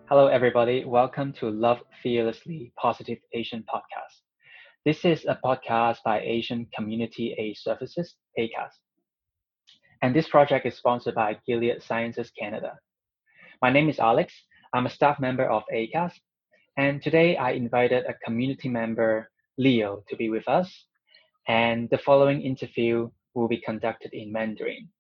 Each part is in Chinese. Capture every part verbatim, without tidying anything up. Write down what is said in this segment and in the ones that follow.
Hello, everybody. Welcome to Love Fearlessly Positive Asian Podcast. This is a podcast by Asian Community Aid Services, A C A S. And this project is sponsored by Gilead Sciences Canada. My name is Alex. I'm a staff member of A C A S. And today I invited a community member, Leo, to be with us. And the following interview will be conducted in Mandarin.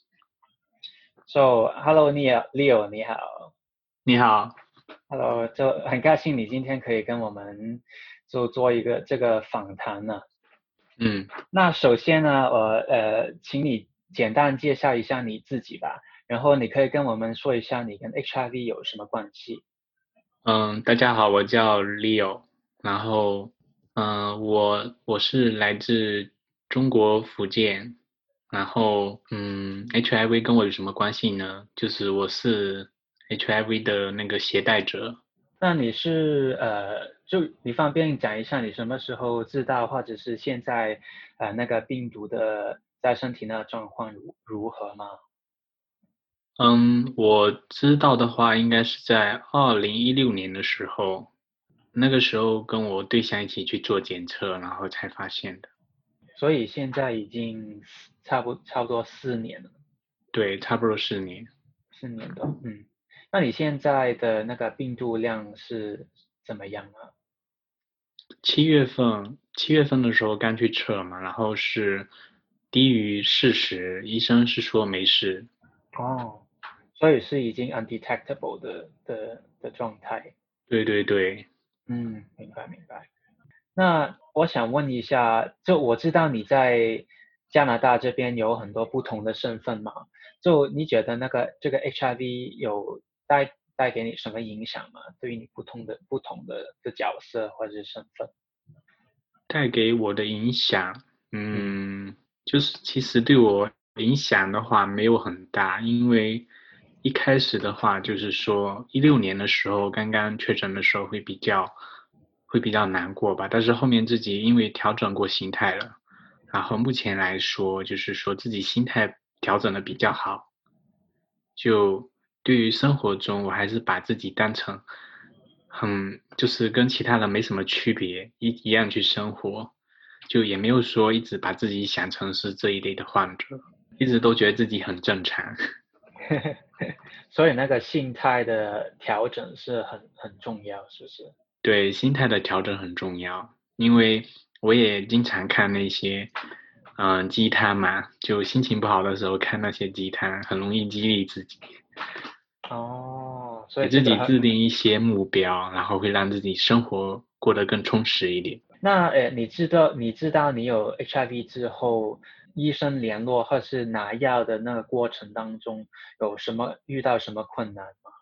So, hello, Leo, 你好。 你好 Hello，就很高兴你今天可以跟我们就做一个这个访谈呢。 嗯， 那首先呢，我呃，请你简单介绍一下你自己吧，然后你可以跟我们说一下你跟 H I V 有什么关系。 嗯，大家好，我叫 Leo，然后嗯，我我是来自中国福建，然后嗯，H I V 跟我有什么关系呢？就是我是 H I V 的那个携带者。 那你是呃，就你方便讲一下你什么时候知道，或者是现在呃那个病毒的在身体的状况如如何吗？ 嗯，我知道的话，应该是在二零一六年的时候，那个时候跟我对象一起去做检测，然后才发现的。 所以现在已经差不差不多四年了。 对，差不多四年。 四年多，嗯，那你现在的那个病毒量是怎么样啊？ 七月份，七月份的时候刚去测嘛，然后是低于四十，医生是说没事。 哦，所以是已经 undetectable 的的的状态。 对对对， 嗯，明白明白。那我想问一下，就我知道你在加拿大这边有很多不同的身份嘛，就你觉得那个这个 H I V 有带带给你什么影响吗？对于你不同的不同的的角色或者是身份？ 带给我的影响， 嗯嗯，就是其实对我影响的话没有很大，因为一开始的话就是说一六年的时候刚刚确诊的时候会比较会比较难过吧，但是后面自己因为调整过心态了，然后目前来说就是说自己心态调整的比较好，就对于生活中我还是把自己当成很就是跟其他人没什么区别一一样去生活，就也没有说一直把自己想成是这一类的患者，一直都觉得自己很正常。 所以那个心态的调整是很很重要，是不是？ 对，心态的调整很重要，因为我也经常看那些嗯鸡汤嘛，就心情不好的时候看那些鸡汤，很容易激励自己。 哦，所给自以这个很， 己制定一些目标，然后会让自己生活过得更充实一点。 那呃，你知道你知道你有 H I V 之后，医生联络或是拿药的那个过程当中，有什么遇到什么困难吗？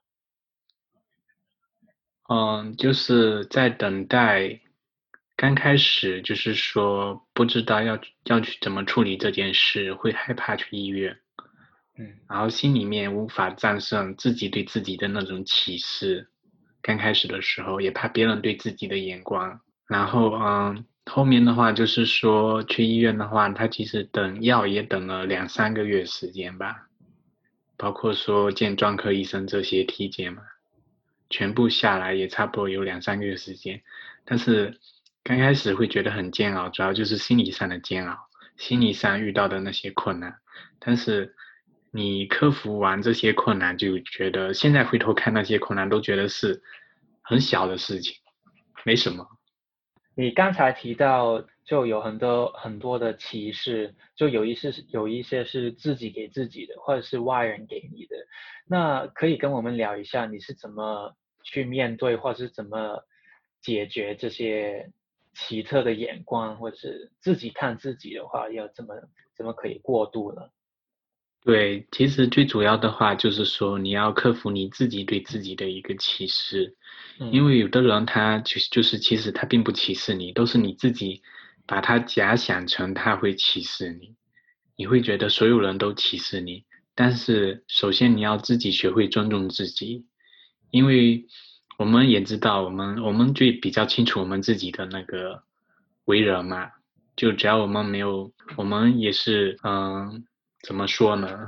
嗯，就是在等待，刚开始就是说不知道要要去怎么处理这件事，会害怕去医院， 嗯然后心里面无法战胜自己对自己的那种歧视。刚开始的时候也怕别人对自己的眼光，然后嗯，后面的话就是说去医院的话，他其实等药也等了两三个月时间吧，包括说见专科医生这些体检嘛，全部下来也差不多有两三个月时间。但是刚开始会觉得很煎熬，主要就是心理上的煎熬，心理上遇到的那些困难。但是你克服完这些困难，就觉得现在回头看那些困难，都觉得是很小的事情，没什么。 你刚才提到就有很多很多的歧视，就有一些是有一些是自己给自己的，或者是外人给你的。那可以跟我们聊一下你是怎么去面对，或者是怎么解决这些奇特的眼光，或者是自己看自己的话，要怎么怎么可以过渡呢？ 对，其实最主要的话就是说，你要克服你自己对自己的一个歧视，因嗯为有的人他其实就是其实他并不歧视你，都是你自己把他假想成他会歧视你，你会觉得所有人都歧视你，但是首先你要自己学会尊重自己，因为我们也知道，我们我们最比较清楚我们自己的那个为人嘛，就只要我们没有，我们也是嗯。怎么说呢？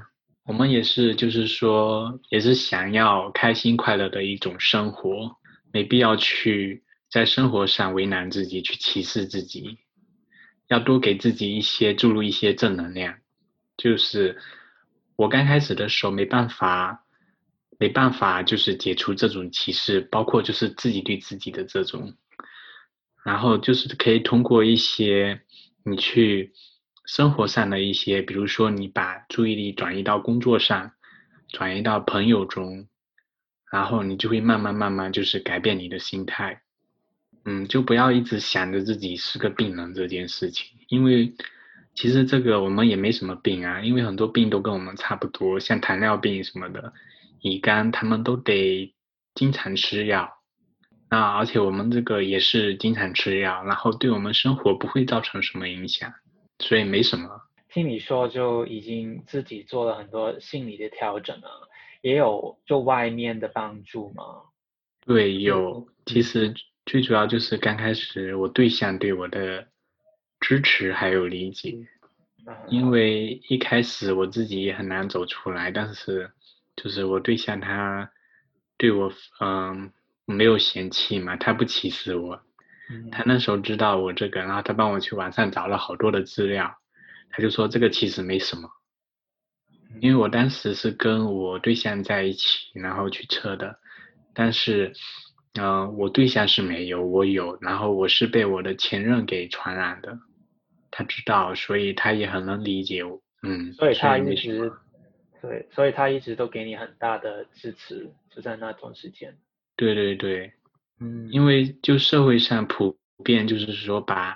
我们也是，就是说，也是想要开心快乐的一种生活，没必要去在生活上为难自己，去歧视自己，要多给自己一些注入一些正能量。就是我刚开始的时候没办法，没办法，就是解除这种歧视，包括就是自己对自己的这种。然后就是可以通过一些你去生活上的一些，比如说你把注意力转移到工作上，转移到朋友中，然后你就会慢慢慢慢就是改变你的心态。嗯，就不要一直想着自己是个病人这件事情，因为其实这个我们也没什么病啊，因为很多病都跟我们差不多，像糖尿病什么的，乙肝他们都得经常吃药。那而且我们这个也是经常吃药，然后对我们生活不会造成什么影响，所以没什么。 听你说就已经自己做了很多心理的调整了，也有就外面的帮助吗？ 对， 就有，其嗯实最主要就是刚开始我对象对我的支持还有理解， 那很因好。 为一开始我自己也很难走出来，但是就是我对象他对我嗯没有嫌弃嘛，他不歧视我，他嗯那时候知道我这个，然后他帮我去网上找了好多的资料，他就说这个其实没什么，因为嗯， 我当时是跟我对象在一起，然后去测的，但是，嗯、呃我对象是没有，我有，然后我是被我的前任给传染的，他知道，所以他也很能理解我，嗯， 所以他所以没什么。 一直对，所以他一直都给你很大的支持，就在那段时间。 对对对，因嗯为就社会上普遍就是说把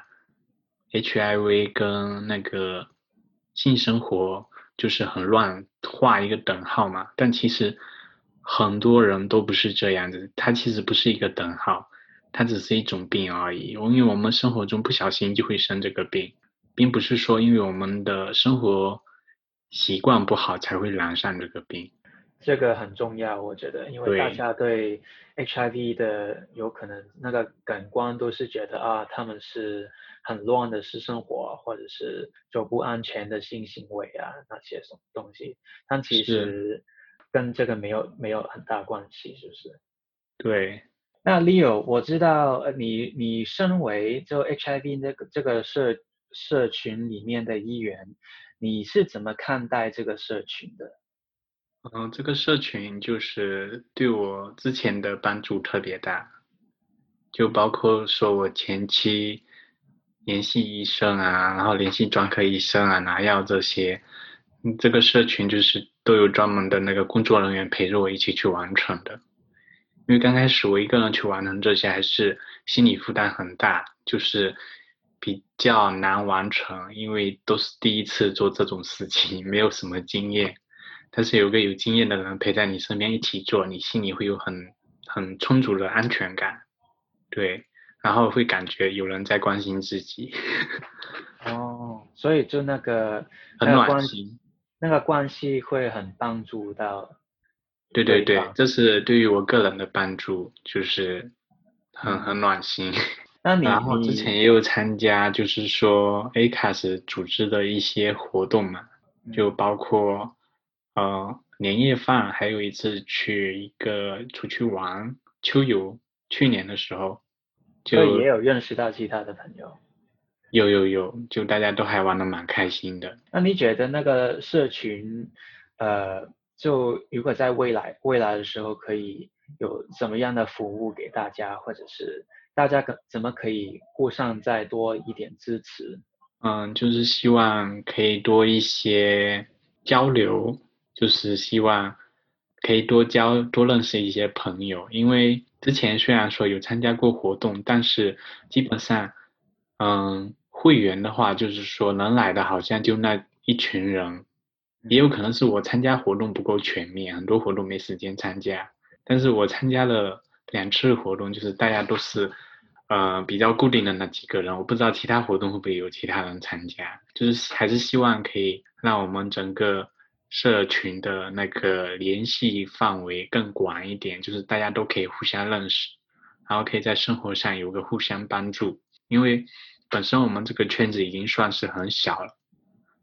H I V 跟那个性生活就是很乱画一个等号嘛，但其实很多人都不是这样子，它其实不是一个等号，它只是一种病而已。因为我们生活中不小心就会生这个病，并不是说因为我们的生活习惯不好才会染上这个病。 这个很重要，我觉得，因为大对， 家对 H I V 的有可能那个感官都是觉得啊，他们是很乱的私生活，或者是就不安全的性行为啊那些什么东西，但其是， 实跟这个没有没有很大关系，是不是？ 对。 那 Leo，我知道呃你你身为就 H I V 这个这个社社群里面的一员，你是怎么看待这个社群的？ 嗯，这个社群就是对我之前的帮助特别大，就包括说我前期联系医生啊，然后联系专科医生啊，拿药这些，嗯这个社群就是都有专门的那个工作人员陪着我一起去完成的。因为刚开始我一个人去完成这些，还是心理负担很大，就是比较难完成，因为都是第一次做这种事情，没有什么经验。但是有个有经验的人陪在你身边一起做，你心里会有很很充足的安全感，对，然后会感觉有人在关心自己， 哦，所以就那个很那个关暖心。 那个关系会很帮助到对对对， 对方。 这是对于我个人的帮助，就是很嗯， 很暖心。 那你然后之前你也有参加，就是说 A C A S 组织的一些活动嘛，就嗯， 包括呃年夜饭，还有一次去一个出去玩秋游，去年的时候就所以也有认识到其他的朋友。 有有有，就大家都还玩的蛮开心的。 那你觉得那个社群，呃，就如果在未来未来的时候可以有怎么样的服务给大家，或者是大家可怎么可以互相再多一点支持？ 嗯，就是希望可以多一些交流，就是希望可以多交多认识一些朋友。因为之前虽然说有参加过活动，但是基本上，嗯，会员的话，就是说能来的好像就那一群人，也有嗯， 可能是我参加活动不够全面，很多活动没时间参加。但是我参加了两次活动，就是大家都是呃比较固定的那几个人，我不知道其他活动会不会有其他人参加，就是还是希望可以让我们整个社群的那个联系范围更广一点，就是大家都可以互相认识，然后可以在生活上有个互相帮助，因为本身我们这个圈子已经算是很小了，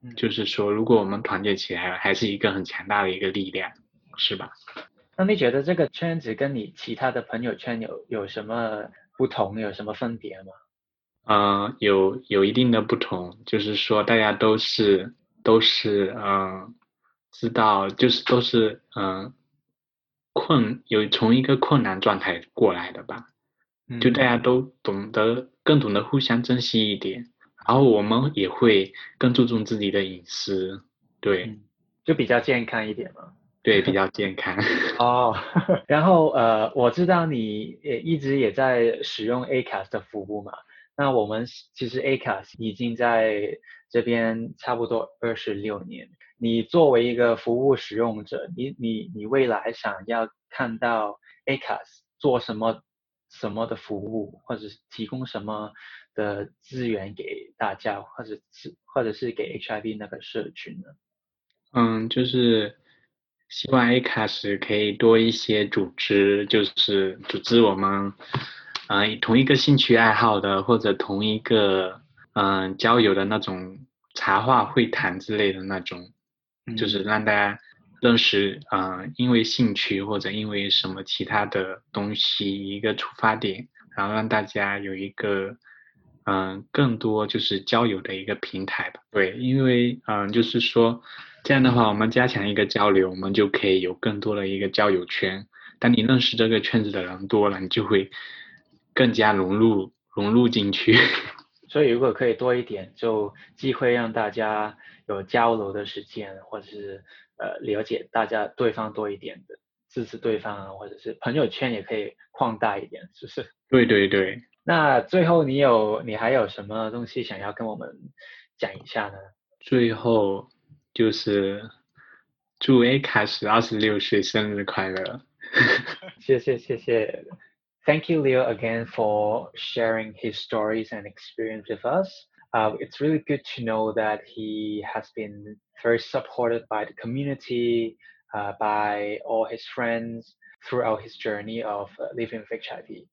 就是说如果我们团结起来，还是一个很强大的一个力量，是吧？ 那你觉得这个圈子跟你其他的朋友圈有有什么不同，有什么分别吗？ 嗯，有有一定的不同，就是说大家都是都是嗯，知道就是都是嗯困有从一个困难状态过来的吧，就大家嗯都懂得更懂得互相珍惜一点，然后我们也会更注重自己的隐私，对嗯，就比较健康一点嘛。 对，比较健康。 哦，然后呃，我知道你也一直也在使用 A C A S 的服务嘛。那我们其实 A C A S 已经在这边差不多二十六年。你作为一个服务使用者，你你你未来想要看到 A C A S 做什么什么的服务，或者是提供什么的资源给大家，或者是或者是给 H I V 那个社群呢？ 嗯，就是希望 A 卡 s 可以多一些组织，就是组织我们，嗯、同一个兴趣爱好的或者同一个嗯、呃交友的那种茶话会谈之类的那种，就是嗯。 让大家认识，嗯、因为兴趣或者因为什么其他的东西一个出发点，然后让大家有一个嗯，更多就是交友的一个平台吧。对，因为嗯，就是说这样的话，我们加强一个交流，我们就可以有更多的一个交友圈。当你认识这个圈子的人多了，你就会更加融入融入进去。 所以如果可以多一点，就机会让大家有交流的时间，或者是呃了解大家对方多一点的，支持对方啊，或者是朋友圈也可以扩大一点，是不是？ 对对对， 那最后你有你还有什么东西想要跟我们讲一下呢？ 最后就是祝 A 卡十二十六岁生日快乐。 谢谢谢谢。Thank you, Leo, again for sharing his stories and experience with us. Uh, it's really good to know that he has been very supported by the community, uh, by all his friends throughout his journey of uh, living with H I V.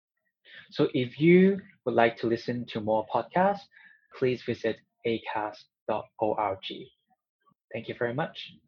So if you would like to listen to more podcasts, please visit acast dot org. Thank you very much.